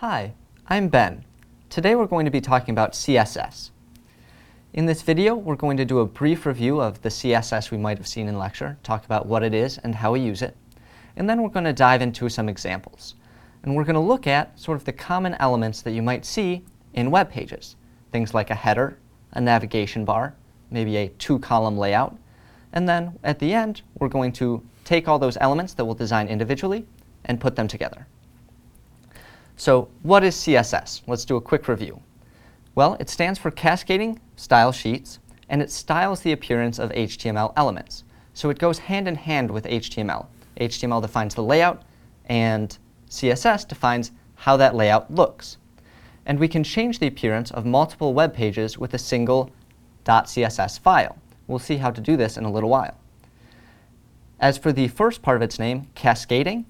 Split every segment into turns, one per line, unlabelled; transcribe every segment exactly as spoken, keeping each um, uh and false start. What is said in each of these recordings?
Hi, I'm Ben. Today we're going to be talking about C S S. In this video, we're going to do a brief review of the C S S we might have seen in lecture, talk about what it is and how we use it, and then we're going to dive into some examples. And we're going to look at sort of the common elements that you might see in web pages, things like a header, a navigation bar, maybe a two-column layout, and then at the end, we're going to take all those elements that we'll design individually and put them together. So what is C S S? Let's do a quick review. Well, it stands for Cascading Style Sheets, and it styles the appearance of H T M L elements. So it goes hand in hand with H T M L. H T M L defines the layout, and C S S defines how that layout looks. And we can change the appearance of multiple web pages with a single .css file. We'll see how to do this in a little while. As for the first part of its name, cascading,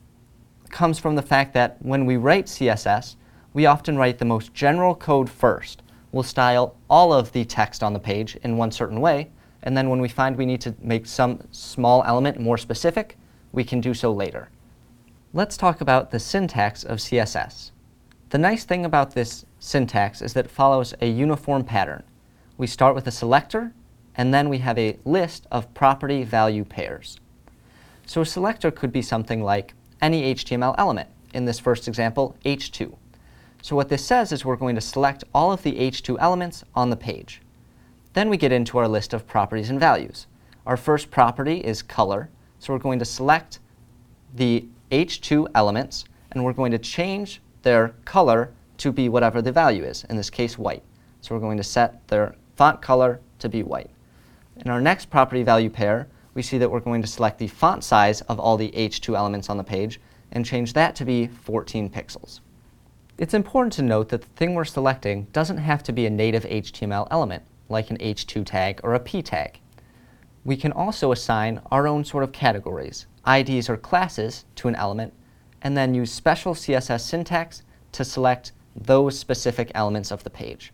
comes from the fact that when we write C S S, we often write the most general code first. We'll style all of the text on the page in one certain way, and then when we find we need to make some small element more specific, we can do so later. Let's talk about the syntax of C S S. The nice thing about this syntax is that it follows a uniform pattern. We start with a selector, and then we have a list of property value pairs. So a selector could be something like any H T M L element, in this first example, H two. So what this says is we're going to select all of the H two elements on the page. Then we get into our list of properties and values. Our first property is color, so we're going to select the H two elements, and we're going to change their color to be whatever the value is, in this case white. So we're going to set their font color to be white. In our next property value pair, we see that we're going to select the font size of all the H two elements on the page and change that to be fourteen pixels. It's important to note that the thing we're selecting doesn't have to be a native H T M L element, like an H two tag or a P tag. We can also assign our own sort of categories, I Ds or classes, to an element, and then use special C S S syntax to select those specific elements of the page.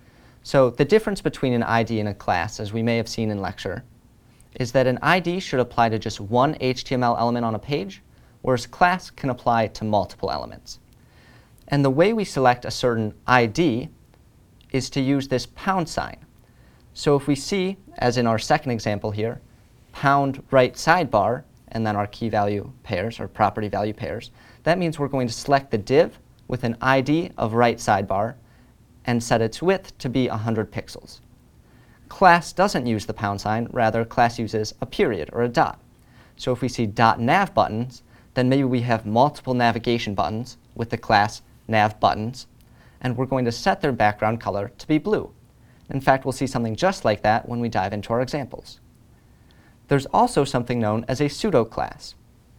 So the difference between an I D and a class, as we may have seen in lecture, is that an I D should apply to just one H T M L element on a page, whereas class can apply to multiple elements. And the way we select a certain I D is to use this pound sign. So if we see, as in our second example here, pound right sidebar, and then our key value pairs, or property value pairs, that means we're going to select the div with an I D of right sidebar and set its width to be one hundred pixels. Class doesn't use the pound sign, rather class uses a period or a dot. So if we see .nav buttons, then maybe we have multiple navigation buttons with the class nav buttons, and we're going to set their background color to be blue. In fact, we'll see something just like that when we dive into our examples. There's also something known as a pseudo class.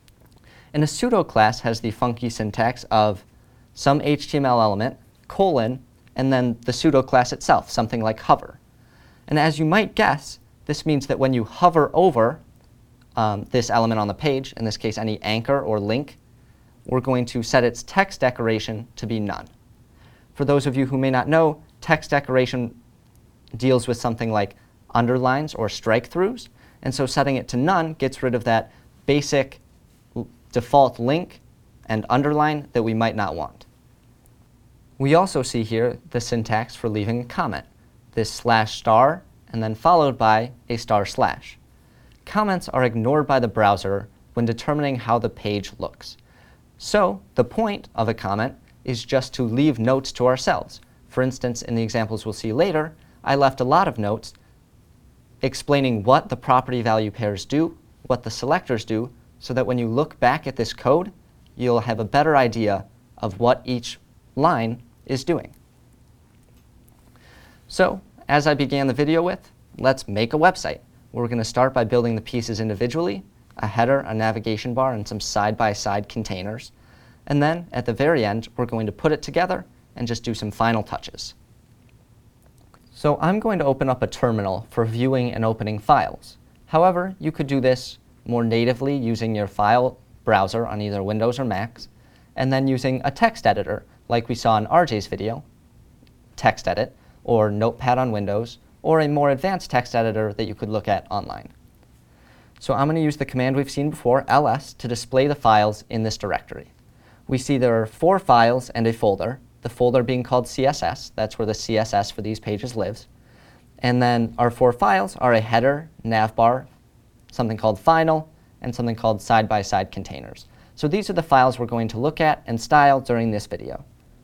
And a pseudo class has the funky syntax of some H T M L element, colon, and then the pseudo class itself, something like hover. And as you might guess, this means that when you hover over um, this element on the page, in this case any anchor or link, we're going to set its text decoration to be none. For those of you who may not know, text decoration deals with something like underlines or strike-throughs, and so setting it to none gets rid of that basic default link and underline that we might not want. We also see here the syntax for leaving a comment, this slash star, and then followed by a star slash. Comments are ignored by the browser when determining how the page looks. So the point of a comment is just to leave notes to ourselves. For instance, in the examples we'll see later, I left a lot of notes explaining what the property value pairs do, what the selectors do, so that when you look back at this code, you'll have a better idea of what each line is doing. So, as I began the video with, let's make a website. We're going to start by building the pieces individually, a header, a navigation bar, and some side-by-side containers. And then, at the very end, we're going to put it together and just do some final touches. So I'm going to open up a terminal for viewing and opening files. However, you could do this more natively using your file browser on either Windows or Macs, and then using a text editor, like we saw in R J's video, TextEdit, or Notepad on Windows, or a more advanced text editor that you could look at online. So I'm going to use the command we've seen before, ls, to display the files in this directory. we see there are four files and a folder, the folder being called C S S. That's where the C S S for these pages lives. And then our four files are a header, navbar, something called final, and something called side-by-side containers. So these are the files we're going to look at and style during this video.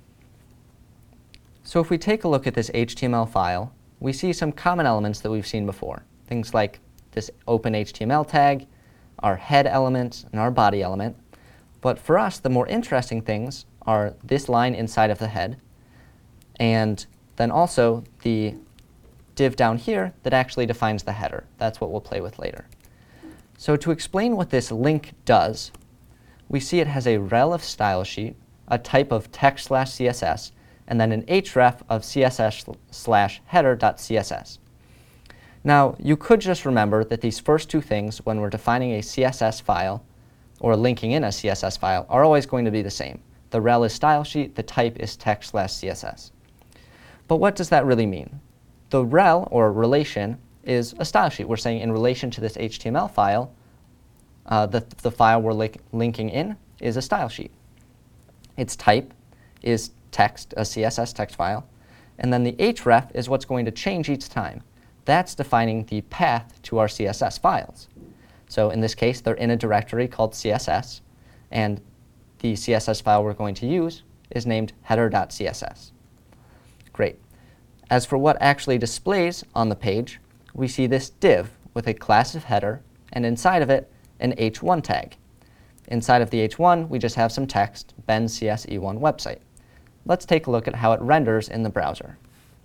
So if we take a look at this H T M L file, we see some common elements that we've seen before. Things like this open H T M L tag, our head element, and our body element. But for us, the more interesting things are this line inside of the head, and then also the div down here that actually defines the header. That's what we'll play with later. So to explain what this link does, we see it has a rel of style sheet, a type of text slash C S S, and then an href of C S S slash header.css. Now, you could just remember that these first two things, when we're defining a C S S file or linking in a C S S file, are always going to be the same. The rel is style sheet, the type is text slash C S S. But what does that really mean? The rel, or relation, is a style sheet. We're saying in relation to this H T M L file, uh, the, the file we're li linking in is a style sheet. Its type is text, a C S S text file, and then the href is what's going to change each time. That's defining the path to our C S S files. So in this case, they're in a directory called C S S, and the C S S file we're going to use is named header.css. Great. As for what actually displays on the page, we see this div with a class of header, and inside of it, an H one tag. Inside of the H one, we just have some text, Ben C S E one website. Let's take a look at how it renders in the browser.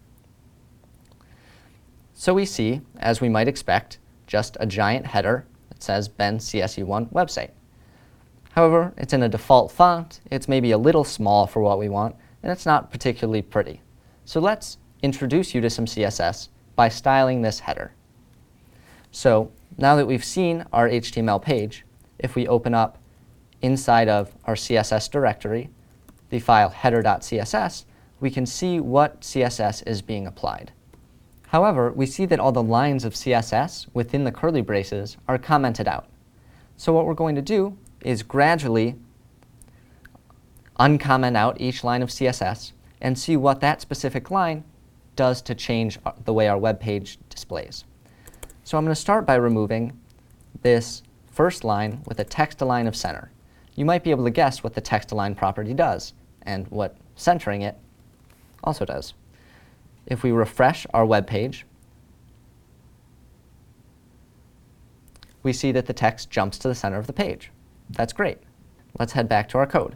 So we see, as we might expect, just a giant header that says Ben C S E one website. However, it's in a default font, it's maybe a little small for what we want, and it's not particularly pretty. So let's introduce you to some C S S by styling this header. So now that we've seen our H T M L page, if we open up inside of our C S S directory, the file header.css, we can see what C S S is being applied. However, we see that all the lines of C S S within the curly braces are commented out. So what we're going to do is gradually uncomment out each line of C S S and see what that specific line does to change the way our web page displays. So I'm going to start by removing this first line with a text-align of center. You might be able to guess what the text-align property does and what centering it also does. If we refresh our web page, we see that the text jumps to the center of the page. That's great. Let's head back to our code.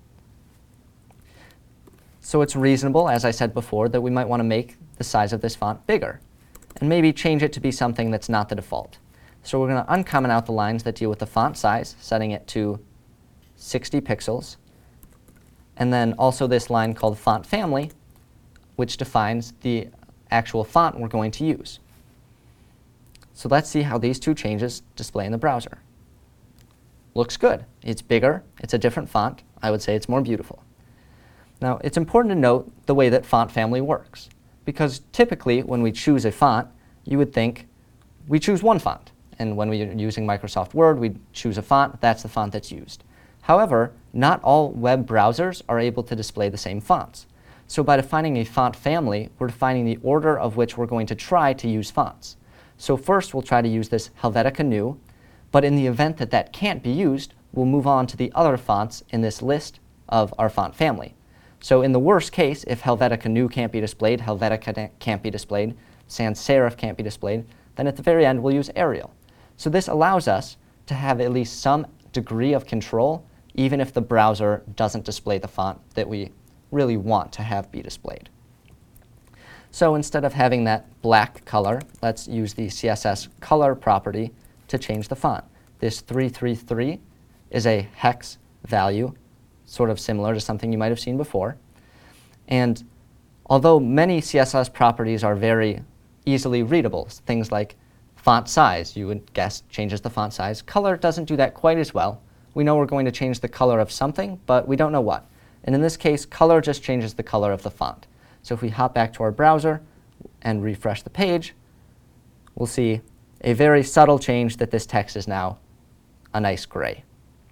So it's reasonable, as I said before, that we might want to make the size of this font bigger and maybe change it to be something that's not the default. So we're going to uncomment out the lines that deal with the font size, setting it to sixty pixels, and then also this line called font family, which defines the actual font we're going to use. So let's see how these two changes display in the browser. Looks good. It's bigger. It's a different font. I would say it's more beautiful. Now, it's important to note the way that font family works, because typically when we choose a font, you would think we choose one font. And when we're using Microsoft Word, we choose a font. That's the font that's used. However, not all web browsers are able to display the same fonts. So by defining a font family, we're defining the order of which we're going to try to use fonts. So first, we'll try to use this Helvetica Neue, but in the event that that can't be used, we'll move on to the other fonts in this list of our font family. So in the worst case, if Helvetica Neue can't be displayed, Helvetica can't be displayed, sans serif can't be displayed, then at the very end, we'll use Arial. So this allows us to have at least some degree of control, even if the browser doesn't display the font that we really want to have be displayed. So instead of having that black color, let's use the C S S color property to change the font. This three three three is a hex value, sort of similar to something you might have seen before. And although many C S S properties are very easily readable, things like font size, you would guess changes the font size. Color doesn't do that quite as well. We know we're going to change the color of something, but we don't know what. And in this case, color just changes the color of the font. So if we hop back to our browser and refresh the page, we'll see a very subtle change that this text is now a nice gray.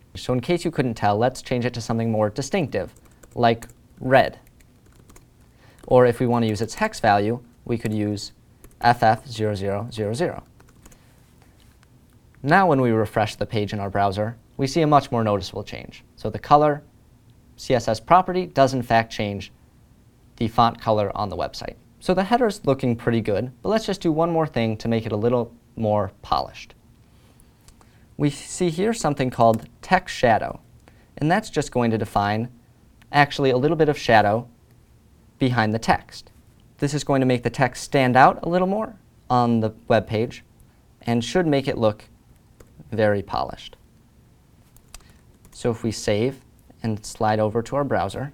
So in case you couldn't tell, let's change it to something more distinctive, like red. Or if we want to use its hex value, we could use F F zero zero zero zero. Now when we refresh the page in our browser, we see a much more noticeable change. So the color C S S property does in fact change the font color on the website. So the header's looking pretty good, but let's just do one more thing to make it a little more polished. We see here something called text shadow, and that's just going to define actually a little bit of shadow behind the text. This is going to make the text stand out a little more on the web page and should make it look very polished. So if we save and slide over to our browser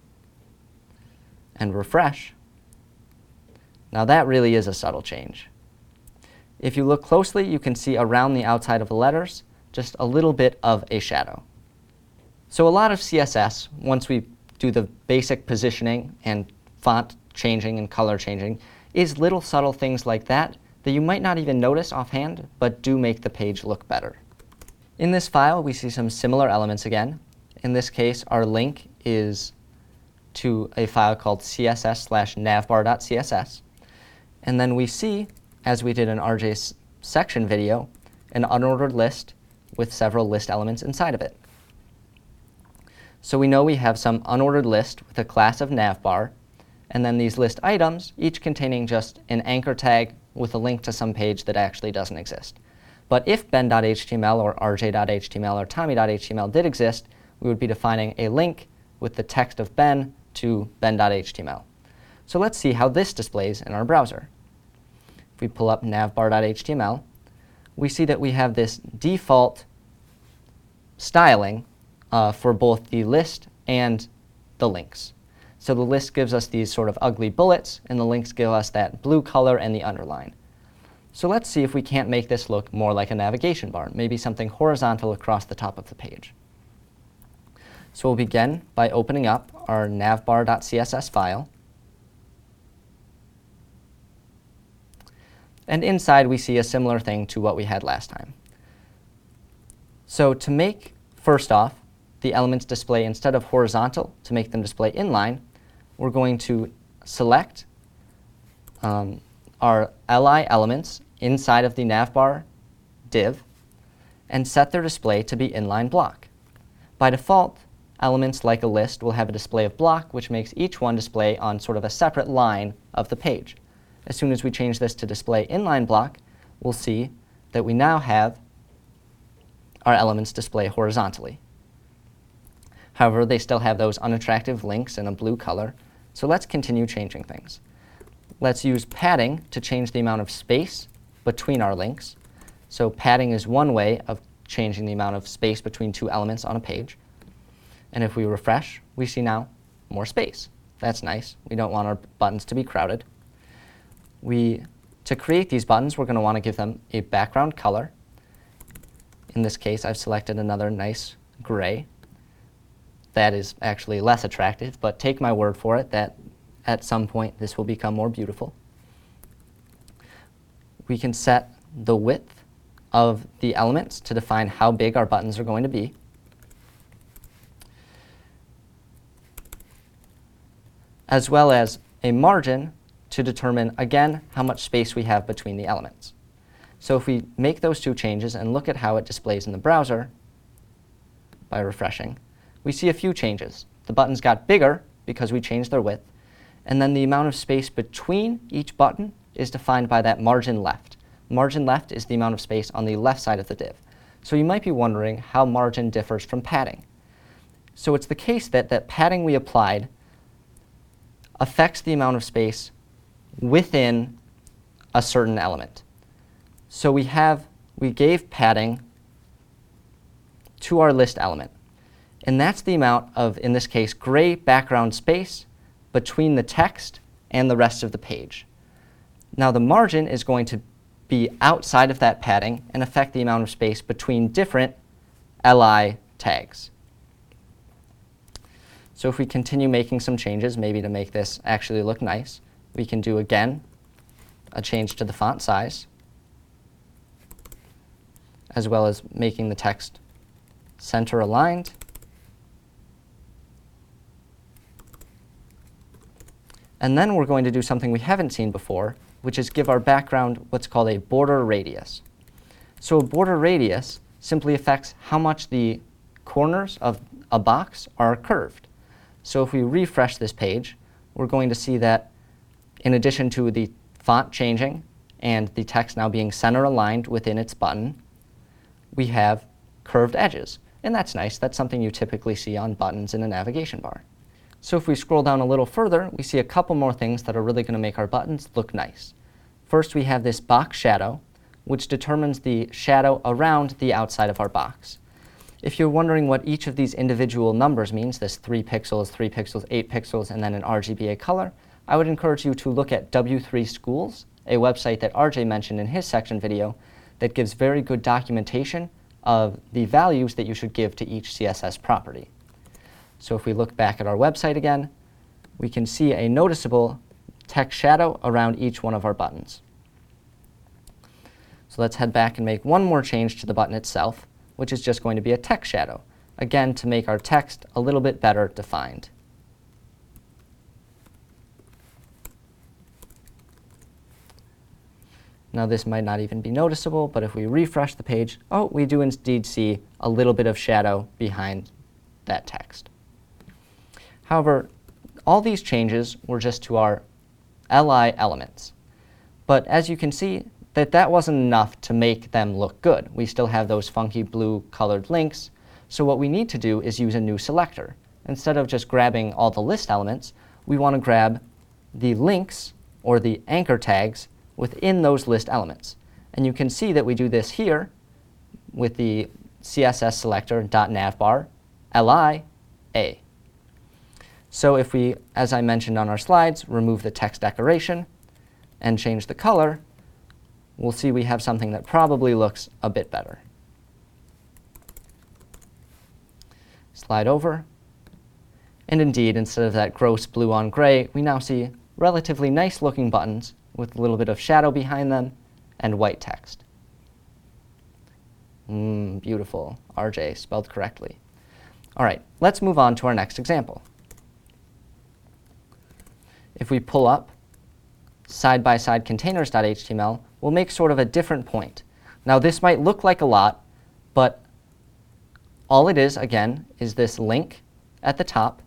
and refresh, now that really is a subtle change. If you look closely, you can see around the outside of the letters just a little bit of a shadow. So a lot of C S S, once we do the basic positioning and font changing and color changing, is little subtle things like that that you might not even notice offhand, but do make the page look better. In this file, we see some similar elements again. In this case, our link is to a file called css slash navbar.css. And then we see, as we did in R J's section video, an unordered list with several list elements inside of it. So we know we have some unordered list with a class of navbar, and then these list items, each containing just an anchor tag with a link to some page that actually doesn't exist. But if ben.html or rj.html or tommy.html did exist, we would be defining a link with the text of ben to ben.html. So let's see how this displays in our browser. If we pull up navbar.html, we see that we have this default styling uh, for both the list and the links. So the list gives us these sort of ugly bullets, and the links give us that blue color and the underline. So let's see if we can't make this look more like a navigation bar, maybe something horizontal across the top of the page. So we'll begin by opening up our navbar.css file. And inside we see a similar thing to what we had last time. So to make, first off, the elements display instead of horizontal, to make them display inline, we're going to select um, our li elements inside of the navbar div and set their display to be inline block. By default, elements like a list will have a display of block, which makes each one display on sort of a separate line of the page. As soon as we change this to display inline block, we'll see that we now have our elements display horizontally. However, they still have those unattractive links in a blue color, so let's continue changing things. Let's use padding to change the amount of space between our links. So padding is one way of changing the amount of space between two elements on a page. And if we refresh, we see now more space. That's nice. We don't want our buttons to be crowded. We, to create these buttons, we're going to want to give them a background color. In this case, I've selected another nice gray. That is actually less attractive, but take my word for it that at some point this will become more beautiful. We can set the width of the elements to define how big our buttons are going to be. As well as a margin to determine, again, how much space we have between the elements. So if we make those two changes and look at how it displays in the browser by refreshing, we see a few changes. The buttons got bigger because we changed their width, and then the amount of space between each button is defined by that margin left. Margin left is the amount of space on the left side of the div. So you might be wondering how margin differs from padding. So it's the case that that padding we applied affects the amount of space within a certain element. So we have, we gave padding to our list element. And that's the amount of, in this case, gray background space between the text and the rest of the page. Now the margin is going to be outside of that padding and affect the amount of space between different li tags. So if we continue making some changes, maybe to make this actually look nice, we can do again a change to the font size, as well as making the text center aligned. And then we're going to do something we haven't seen before, which is give our background what's called a border radius. So a border radius simply affects how much the corners of a box are curved. So if we refresh this page, we're going to see that in addition to the font changing and the text now being center aligned within its button, we have curved edges. And that's nice. That's something you typically see on buttons in a navigation bar. So if we scroll down a little further, we see a couple more things that are really going to make our buttons look nice. First, we have this box shadow, which determines the shadow around the outside of our box. If you're wondering what each of these individual numbers means, this three pixels, three pixels, eight pixels, and then an R G B A color, I would encourage you to look at W three Schools, a website that R J mentioned in his section video that gives very good documentation of the values that you should give to each C S S property. So if we look back at our website again, we can see a noticeable text shadow around each one of our buttons. So let's head back and make one more change to the button itself, which is just going to be a text shadow, again to make our text a little bit better defined. Now this might not even be noticeable, but if we refresh the page, oh, we do indeed see a little bit of shadow behind that text. However, all these changes were just to our L I elements. But as you can see, that that wasn't enough to make them look good. We still have those funky blue colored links. So what we need to do is use a new selector. Instead of just grabbing all the list elements, we want to grab the links or the anchor tags within those list elements. And you can see that we do this here with the C S S selector .navbar L I A. So if we, as I mentioned on our slides, remove the text decoration and change the color, we'll see we have something that probably looks a bit better. Slide over. And indeed, instead of that gross blue on gray, we now see relatively nice looking buttons with a little bit of shadow behind them and white text. Mm, beautiful. R J, spelled correctly. All right, let's move on to our next example. If we pull up side-by-side containers.html, we'll make sort of a different point. Now this might look like a lot, but all it is, again, is this link at the top,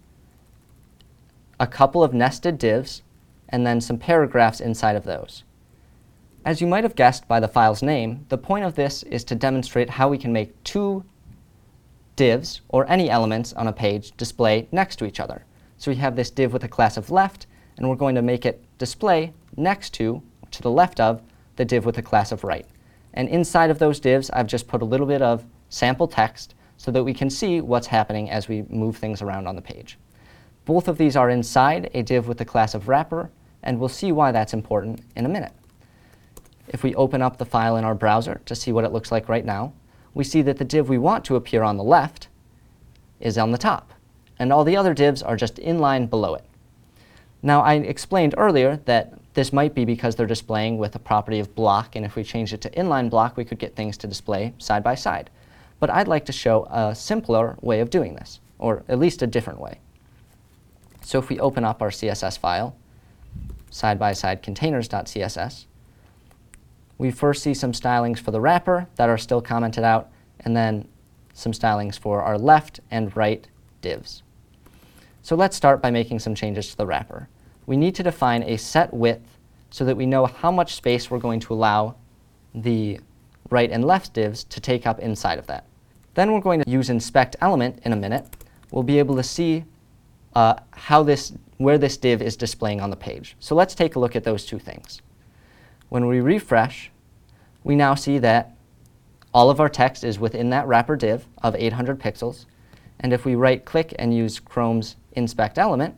a couple of nested divs, and then some paragraphs inside of those. As you might have guessed by the file's name, the point of this is to demonstrate how we can make two divs, or any elements on a page, display next to each other. So we have this div with a class of left, and we're going to make it display next to, to the left of, the div with a class of right. And inside of those divs, I've just put a little bit of sample text so that we can see what's happening as we move things around on the page. Both of these are inside a div with the class of wrapper, and we'll see why that's important in a minute. If we open up the file in our browser to see what it looks like right now, we see that the div we want to appear on the left is on the top, and all the other divs are just in line below it. Now, I explained earlier that this might be because they're displaying with a property of block, and if we change it to inline block, we could get things to display side by side. But I'd like to show a simpler way of doing this, or at least a different way. So if we open up our C S S file, side-by-side containers.css, we first see some stylings for the wrapper that are still commented out, and then some stylings for our left and right divs. So let's start by making some changes to the wrapper. We need to define a set width so that we know how much space we're going to allow the right and left divs to take up inside of that. Then we're going to use inspect element in a minute. We'll be able to see uh, how this, where this div is displaying on the page. So let's take a look at those two things. When we refresh, we now see that all of our text is within that wrapper div of eight hundred pixels. And if we right-click and use Chrome's inspect element,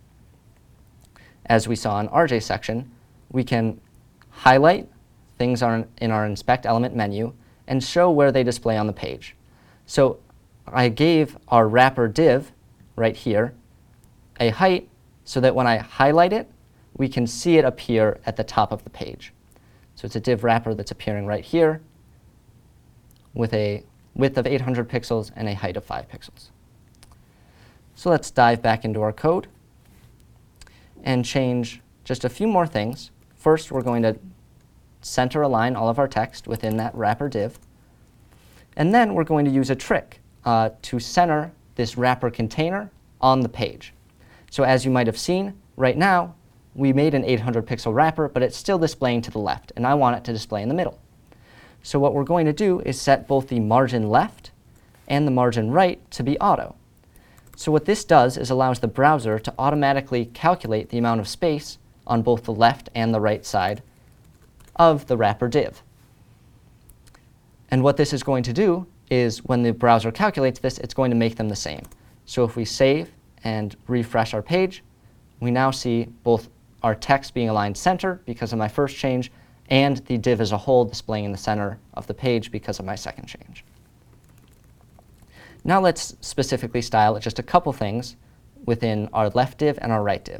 as we saw in R J's section, we can highlight things on, in our inspect element menu and show where they display on the page. So I gave our wrapper div right here a height so that when I highlight it, we can see it appear at the top of the page. So it's a div wrapper that's appearing right here with a width of eight hundred pixels and a height of five pixels. So let's dive back into our code and change just a few more things. First, we're going to center align all of our text within that wrapper div. And then we're going to use a trick uh, to center this wrapper container on the page. So as you might have seen, right now, we made an eight hundred pixel wrapper, but it's still displaying to the left, and I want it to display in the middle. So what we're going to do is set both the margin left and the margin right to be auto. So what this does is allows the browser to automatically calculate the amount of space on both the left and the right side of the wrapper div. And what this is going to do is when the browser calculates this, it's going to make them the same. So if we save and refresh our page, we now see both our text being aligned center because of my first change and the div as a whole displaying in the center of the page because of my second change. Now let's specifically style just a couple things within our left div and our right div.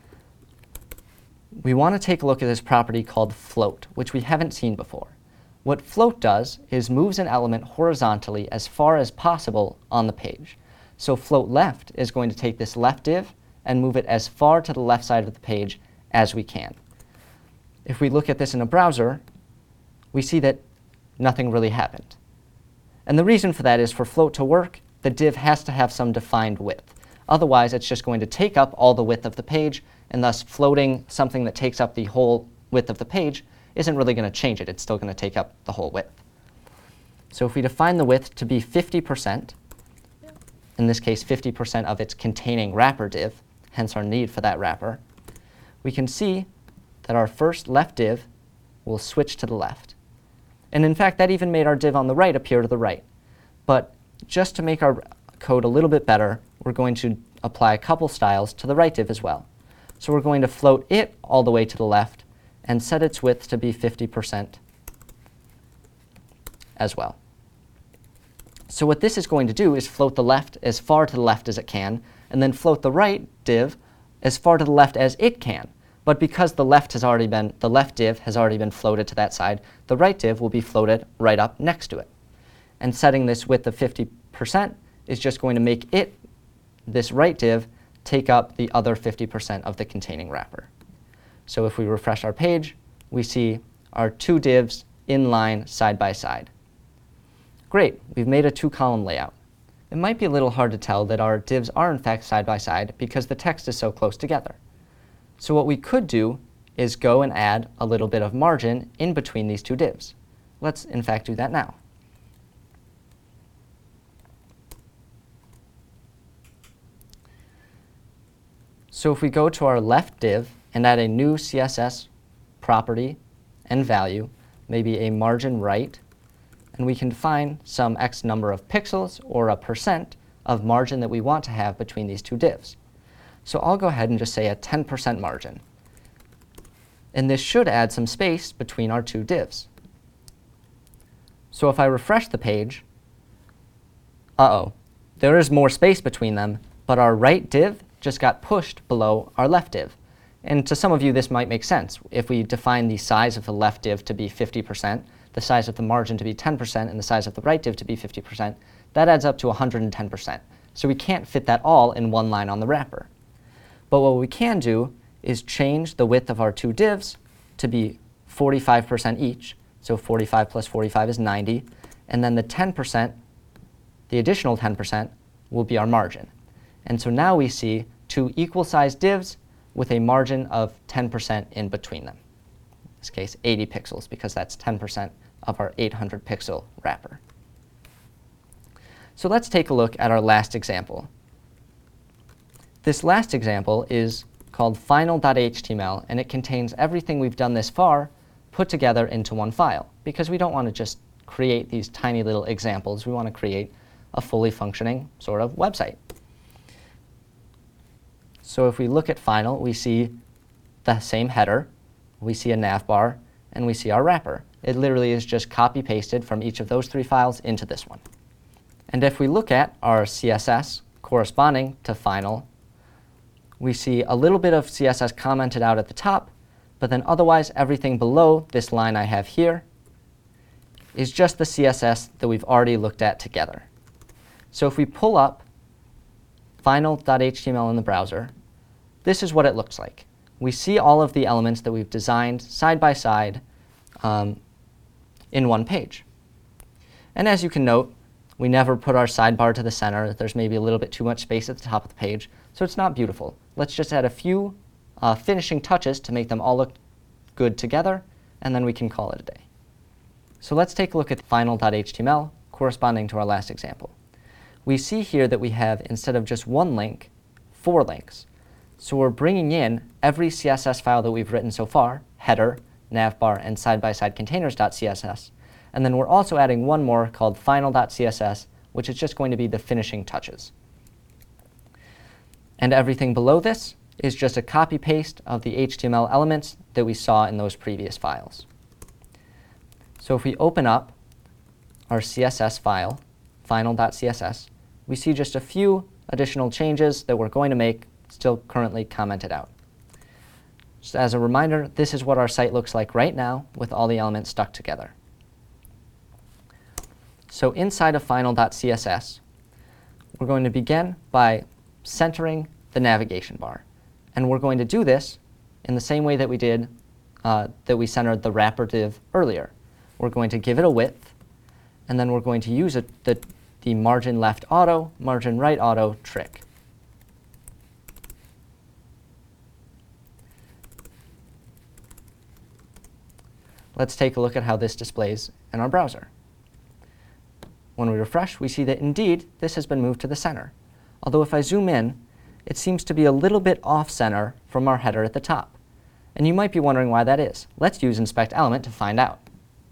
We want to take a look at this property called float, which we haven't seen before. What float does is moves an element horizontally as far as possible on the page. So float left is going to take this left div and move it as far to the left side of the page as we can. If we look at this in a browser, we see that nothing really happened. And the reason for that is for float to work, the div has to have some defined width. Otherwise, it's just going to take up all the width of the page, and thus floating something that takes up the whole width of the page isn't really going to change it. It's still going to take up the whole width. So if we define the width to be fifty percent, in this case fifty percent of its containing wrapper div, hence our need for that wrapper, we can see that our first left div will switch to the left. And in fact, that even made our div on the right appear to the right. But just to make our code a little bit better, we're going to apply a couple styles to the right div as well. So we're going to float it all the way to the left and set its width to be fifty percent as well. So what this is going to do is float the left as far to the left as it can, and then float the right div as far to the left as it can. But because the left has already been, the left div has already been floated to that side, the right div will be floated right up next to it. And setting this width of fifty percent is just going to make it, this right div, take up the other fifty percent of the containing wrapper. So if we refresh our page, we see our two divs in line side by side. Great, we've made a two-column layout. It might be a little hard to tell that our divs are in fact side by side because the text is so close together. So what we could do is go and add a little bit of margin in between these two divs. Let's in fact do that now. So if we go to our left div and add a new C S S property and value, maybe a margin right, and we can define some X number of pixels or a percent of margin that we want to have between these two divs. So I'll go ahead and just say a ten percent margin. And this should add some space between our two divs. So if I refresh the page, uh-oh, there is more space between them, but our right div just got pushed below our left div. And to some of you, this might make sense. If we define the size of the left div to be fifty percent, the size of the margin to be ten percent, and the size of the right div to be fifty percent, that adds up to one hundred ten percent. So we can't fit that all in one line on the wrapper. But what we can do is change the width of our two divs to be forty-five percent each. So forty-five plus forty-five is ninety. And then the ten percent, the additional ten percent, will be our margin. And so now we see two equal-sized divs with a margin of ten percent in between them. In this case, eighty pixels, because that's ten percent of our eight hundred pixel wrapper. So let's take a look at our last example. This last example is called final dot H T M L, and it contains everything we've done this far put together into one file, because we don't want to just create these tiny little examples. We want to create a fully functioning sort of website. So if we look at final, we see the same header, we see a nav bar, and we see our wrapper. It literally is just copy-pasted from each of those three files into this one. And if we look at our C S S corresponding to final, we see a little bit of C S S commented out at the top, but then otherwise everything below this line I have here is just the C S S that we've already looked at together. So if we pull up final dot H T M L in the browser, this is what it looks like. We see all of the elements that we've designed side by side um, in one page. And as you can note, we never put our sidebar to the center. There's maybe a little bit too much space at the top of the page, so it's not beautiful. Let's just add a few uh, finishing touches to make them all look good together, and then we can call it a day. So let's take a look at final dot H T M L corresponding to our last example. We see here that we have, instead of just one link, four links. So we're bringing in every C S S file that we've written so far, header, navbar, and side-by-side containers.css. And then we're also adding one more called final.css, which is just going to be the finishing touches. And everything below this is just a copy-paste of the H T M L elements that we saw in those previous files. So if we open up our C S S file, final.css, we see just a few additional changes that we're going to make, still currently commented out. Just as a reminder, this is what our site looks like right now with all the elements stuck together. So inside of final.css, we're going to begin by centering the navigation bar. And we're going to do this in the same way that we did, uh, that we centered the wrapper div earlier. We're going to give it a width, and then we're going to use it, the, the margin left auto, margin right auto trick. Let's take a look at how this displays in our browser. When we refresh, we see that indeed this has been moved to the center. Although if I zoom in, it seems to be a little bit off-center from our header at the top. And you might be wondering why that is. Let's use inspect element to find out.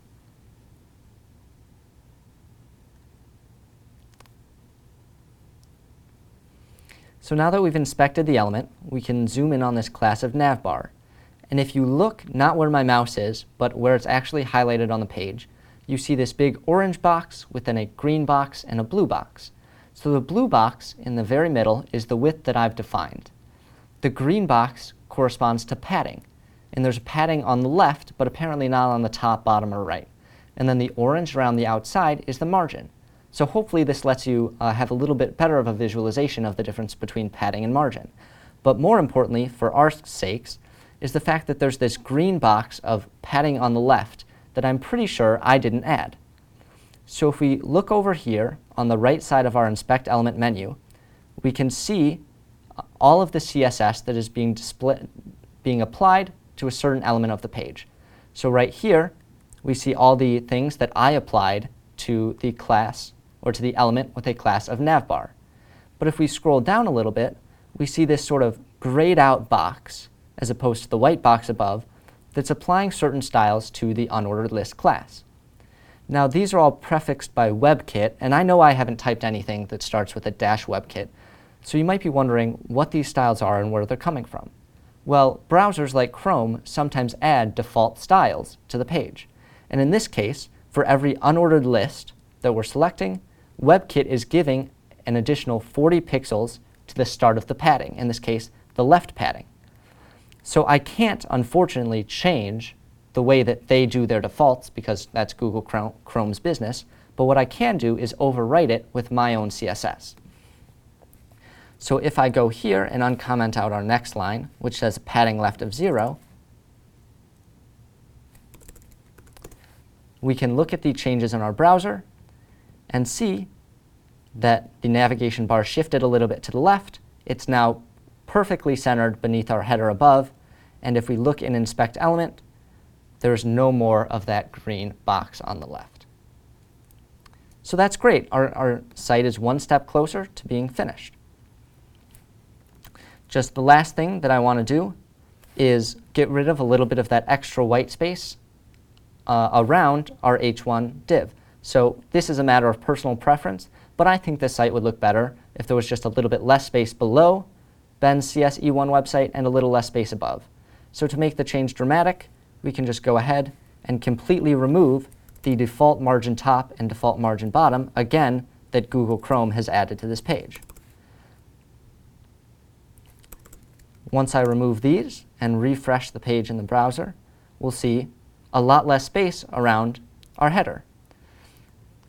So now that we've inspected the element, we can zoom in on this class of navbar. And if you look not where my mouse is, but where it's actually highlighted on the page, you see this big orange box within a green box and a blue box. So the blue box in the very middle is the width that I've defined. The green box corresponds to padding. And there's padding on the left, but apparently not on the top, bottom, or right. And then the orange around the outside is the margin. So hopefully this lets you uh, have a little bit better of a visualization of the difference between padding and margin. But more importantly, for our sakes, is the fact that there's this green box of padding on the left that I'm pretty sure I didn't add. So if we look over here on the right side of our inspect element menu, we can see all of the C S S that is being display, being applied to a certain element of the page. So right here, we see all the things that I applied to the class or to the element with a class of navbar. But if we scroll down a little bit, we see this sort of grayed out box as opposed to the white box above that's applying certain styles to the unordered list class. Now these are all prefixed by WebKit, and I know I haven't typed anything that starts with a dash WebKit, so you might be wondering what these styles are and where they're coming from. Well, browsers like Chrome sometimes add default styles to the page. And in this case, for every unordered list that we're selecting, WebKit is giving an additional forty pixels to the start of the padding, in this case, the left padding. So I can't, unfortunately, change the way that they do their defaults, because that's Google Chrome's business, but what I can do is overwrite it with my own C S S. So if I go here and uncomment out our next line, which says padding left of zero, we can look at the changes in our browser and see that the navigation bar shifted a little bit to the left. It's now perfectly centered beneath our header above. And if we look in inspect element, there's no more of that green box on the left. So that's great. Our, our site is one step closer to being finished. Just the last thing that I want to do is get rid of a little bit of that extra white space uh, around our H one div. So this is a matter of personal preference, but I think this site would look better if there was just a little bit less space below Ben's C S E one website and a little less space above. So to make the change dramatic, we can just go ahead and completely remove the default margin top and default margin bottom, again, that Google Chrome has added to this page. Once I remove these and refresh the page in the browser, we'll see a lot less space around our header.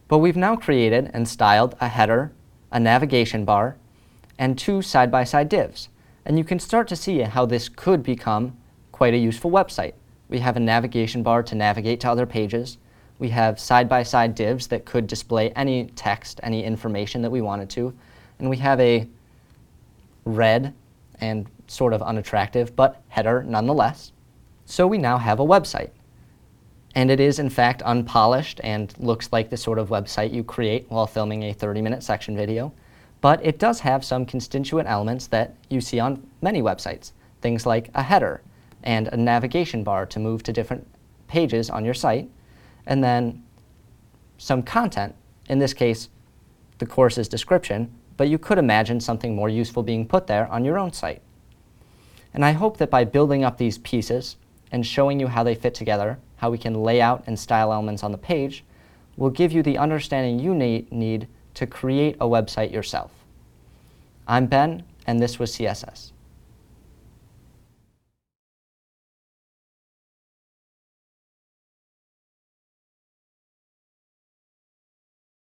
But we've now created and styled a header, a navigation bar, and two side-by-side divs. And you can start to see how this could become quite a useful website. We have a navigation bar to navigate to other pages. We have side-by-side divs that could display any text, any information that we wanted to. And we have a red and sort of unattractive, but header nonetheless. So we now have a website. And it is in fact unpolished and looks like the sort of website you create while filming a thirty minute section video. But it does have some constituent elements that you see on many websites. Things like a header and a navigation bar to move to different pages on your site. And then some content, in this case, the course's description, but you could imagine something more useful being put there on your own site. And I hope that by building up these pieces and showing you how they fit together, how we can lay out and style elements on the page, will give you the understanding you need to create a website yourself. I'm Ben, and this was C S S.